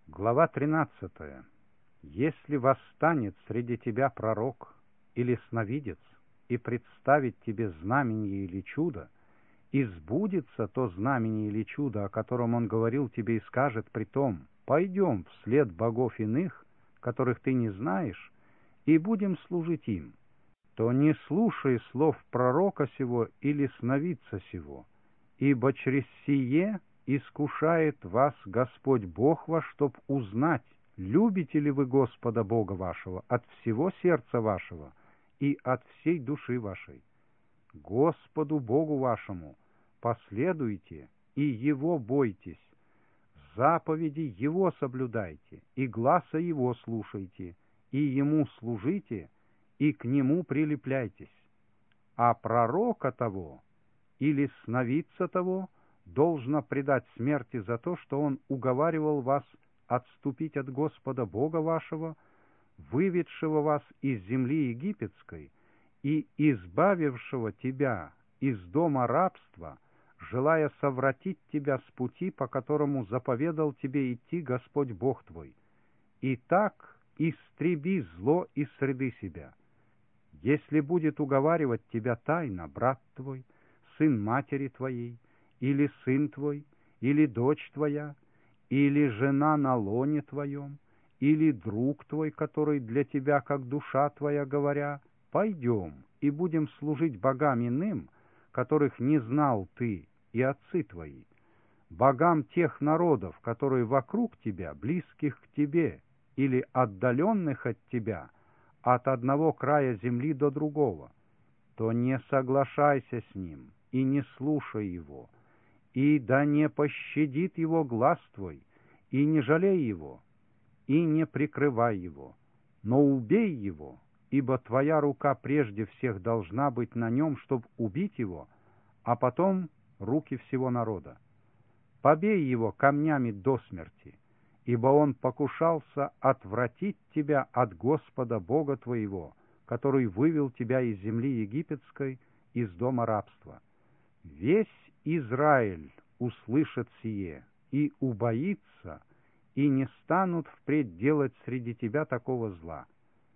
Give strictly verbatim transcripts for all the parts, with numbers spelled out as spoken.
Глава тринадцатая. Если восстанет среди тебя пророк или сновидец и представит тебе знамение или чудо, и сбудется то знамение или чудо, о котором он говорил тебе, и скажет при том: «Пойдем вслед богов иных, которых ты не знаешь, и будем служить им», то не слушай слов пророка сего или сновидца сего, ибо через сие искушает вас Господь Бог ваш, чтоб узнать, любите ли вы Господа Бога вашего от всего сердца вашего и от всей души вашей. Господу Богу вашему последуйте и Его бойтесь, заповеди Его соблюдайте, и гласа Его слушайте, и Ему служите, и к Нему прилепляйтесь. А пророка того или сновидца того должно предать смерти за то, что он уговаривал вас отступить от Господа Бога вашего, выведшего вас из земли египетской и избавившего тебя из дома рабства, желая совратить тебя с пути, по которому заповедал тебе идти Господь Бог твой. И так истреби зло из среды себя. Если будет уговаривать тебя тайно брат твой, сын матери твоей, или сын твой, или дочь твоя, или жена на лоне твоем, или друг твой, который для тебя как душа твоя, говоря: «Пойдем и будем служить богам иным, которых не знал ты и отцы твои, богам тех народов, которые вокруг тебя, близких к тебе, или отдаленных от тебя, от одного края земли до другого», то не соглашайся с ним и не слушай его, и да не пощадит его глаз твой, и не жалей его, и не прикрывай его, но убей его, ибо твоя рука прежде всех должна быть на нем, чтобы убить его, а потом руки всего народа. Побей его камнями до смерти, ибо он покушался отвратить тебя от Господа Бога твоего, который вывел тебя из земли египетской, из дома рабства. Весь Израиль услышит сие и убоится, и не станут впредь делать среди тебя такого зла.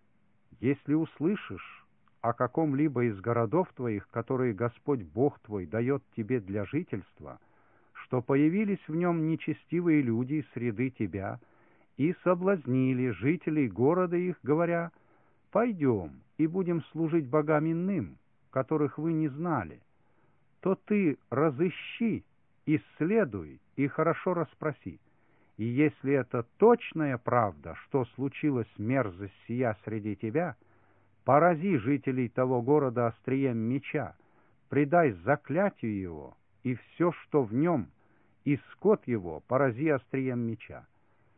Если услышишь о каком-либо из городов твоих, которые Господь Бог твой дает тебе для жительства, что появились в нем нечестивые люди из среды тебя и соблазнили жителей города их, говоря: «Пойдем и будем служить богам иным, которых вы не знали», то ты разыщи, исследуй и хорошо расспроси. И если это точная правда, что случилась мерзость сия среди тебя, порази жителей того города острием меча, предай заклятию его, и все, что в нем, и скот его порази острием меча.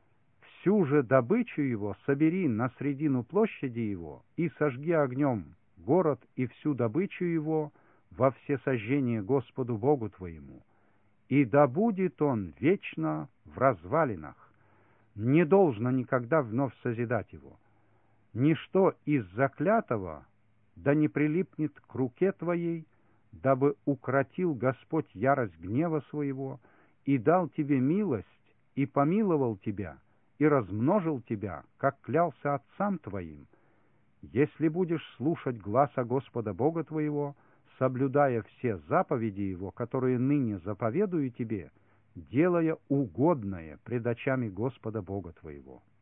Всю же добычу его собери на средину площади его и сожги огнем город и всю добычу его во всесожжение Господу Богу твоему. И да будет он вечно в развалинах, не должно никогда вновь созидать его. Ничто из заклятого да не прилипнет к руке твоей, дабы укротил Господь ярость гнева своего, и дал тебе милость, и помиловал тебя, и размножил тебя, как клялся отцам твоим, если будешь слушать гласа Господа Бога твоего, соблюдая все заповеди Его, которые ныне заповедую тебе, делая угодное пред очами Господа Бога твоего.